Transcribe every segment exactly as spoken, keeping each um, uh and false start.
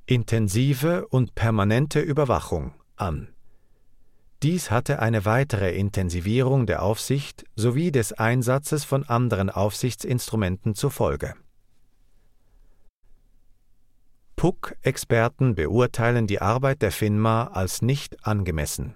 intensive und permanente Überwachung an. Dies hatte eine weitere Intensivierung der Aufsicht sowie des Einsatzes von anderen Aufsichtsinstrumenten zur Folge. P U C-Experten beurteilen die Arbeit der FINMA als nicht angemessen.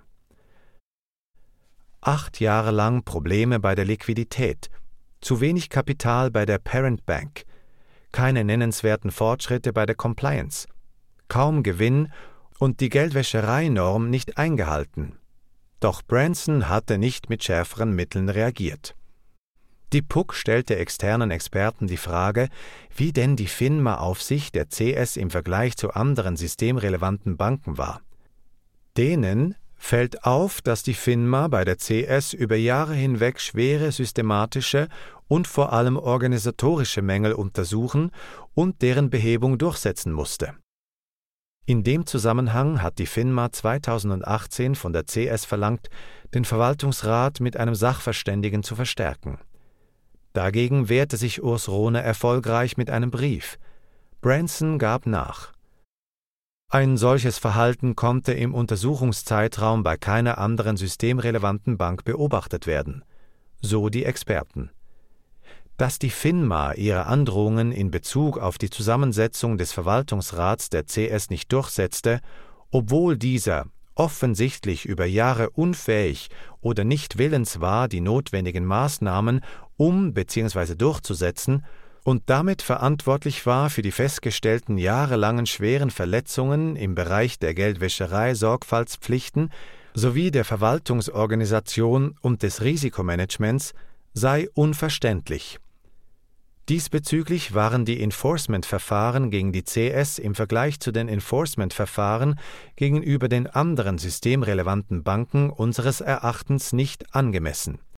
Acht Jahre lang Probleme bei der Liquidität, zu wenig Kapital bei der Parent Bank, keine nennenswerten Fortschritte bei der Compliance, kaum Gewinn und die Geldwäschereinorm nicht eingehalten. Doch Branson hatte nicht mit schärferen Mitteln reagiert. Die P U C stellte externen Experten die Frage, wie denn die FINMA-Aufsicht der C S im Vergleich zu anderen systemrelevanten Banken war. Denen fällt auf, dass die FINMA bei der C S über Jahre hinweg schwere systematische und vor allem organisatorische Mängel untersuchen und deren Behebung durchsetzen musste. In dem Zusammenhang hat die FINMA zweitausendachtzehn von der C S verlangt, den Verwaltungsrat mit einem Sachverständigen zu verstärken. Dagegen wehrte sich Urs Rohne erfolgreich mit einem Brief. Branson gab nach. Ein solches Verhalten konnte im Untersuchungszeitraum bei keiner anderen systemrelevanten Bank beobachtet werden, so die Experten. Dass die FINMA ihre Androhungen in Bezug auf die Zusammensetzung des Verwaltungsrats der C S nicht durchsetzte, obwohl dieser offensichtlich über Jahre unfähig oder nicht willens war, die notwendigen Maßnahmen um bzw. durchzusetzen und damit verantwortlich war für die festgestellten jahrelangen schweren Verletzungen im Bereich der Geldwäscherei-Sorgfaltspflichten sowie der Verwaltungsorganisation und des Risikomanagements, sei unverständlich. Diesbezüglich waren die Enforcement-Verfahren gegen die C S im Vergleich zu den Enforcement-Verfahren gegenüber den anderen systemrelevanten Banken unseres Erachtens nicht angemessen.